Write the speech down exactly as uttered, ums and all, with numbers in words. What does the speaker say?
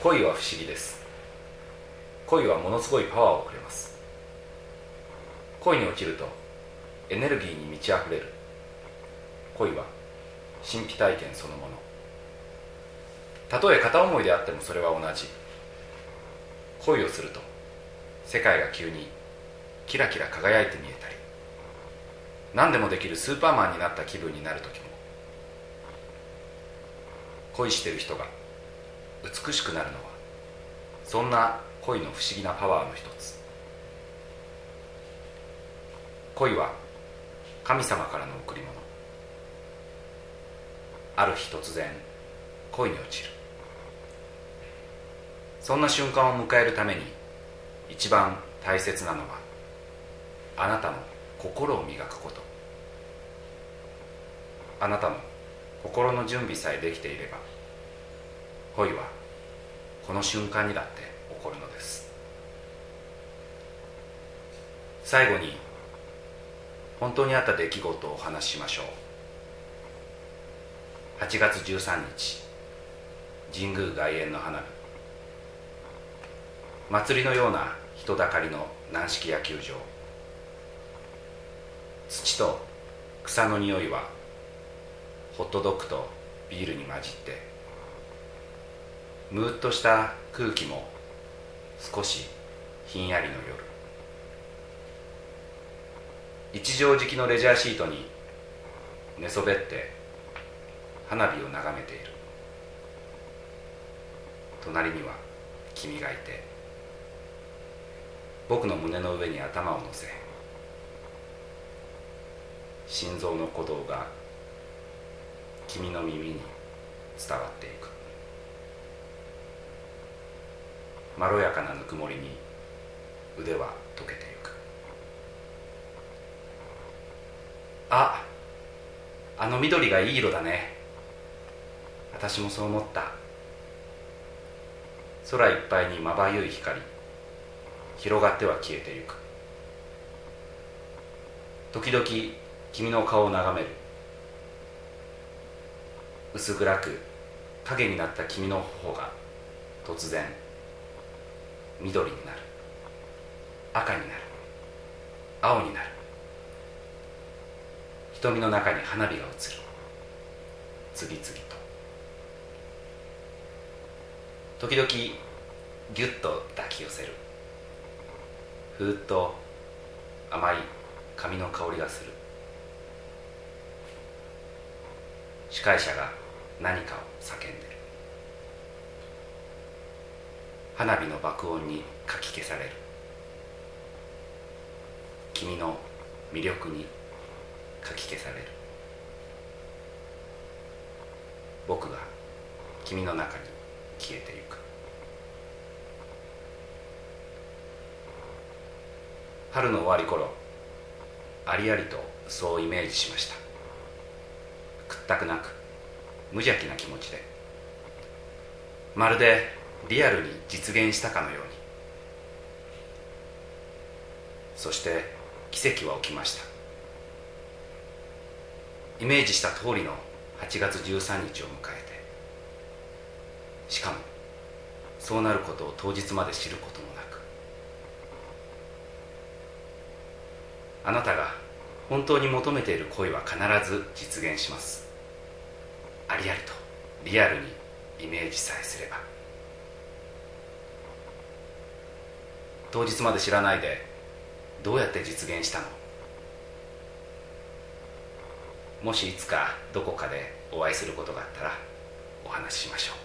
恋は不思議です。恋はものすごいパワーをくれます。恋に落ちるとエネルギーに満ち溢れる。恋は神秘体験そのもの。たとえ片思いであってもそれは同じ。恋をすると世界が急にキラキラ輝いて見えたり、何でもできるスーパーマンになった気分になる時も。恋してる人が美しくなるのはそんな恋の不思議なパワーの一つ。恋は神様からの贈り物。ある日突然恋に落ちる。そんな瞬間を迎えるために一番大切なのはあなたの心を磨くこと。あなたの心の準備さえできていれば、恋はこの瞬間にだって起こるのです。最後に本当にあった出来事をお話ししましょう。はちがつじゅうさんにち、神宮外苑の花火。祭りのような人だかりの軟式野球場。土と草の匂いはホットドッグとビールに混じって、ムーッとした空気も少しひんやりの夜。一畳敷きのレジャーシートに寝そべって花火を眺めている。隣には君がいて、僕の胸の上に頭を乗せ、心臓の鼓動が君の耳に伝わっていく。まろやかなぬくもりに腕は溶けていく。あ、あの緑がいい色だね。私もそう思った。空いっぱいにまばゆい光、広がっては消えてゆく。時々君の顔を眺める。薄暗く影になった君の頬が突然緑になる、赤になる、青になる。瞳の中に花火が映る。次々と。時々ぎゅっと抱き寄せる。ふーっと甘い髪の香りがする。司会者が何かを叫んでる。花火の爆音にかき消される。君の魅力にかき消される。僕が君の中に消えてゆく。春の終わり頃、ありありとそうイメージしました。屈託なく無邪気な気持ちで、まるでリアルに実現したかのように。そして奇跡は起きました。イメージした通りのはちがつじゅうさんにちを迎えて、しかもそうなることを当日まで知ることもなく、あなたが本当に求めている恋は必ず実現します。ありありとリアルにイメージさえすれば。当日まで知らないでどうやって実現したの？もしいつかどこかでお会いすることがあったらお話ししましょう。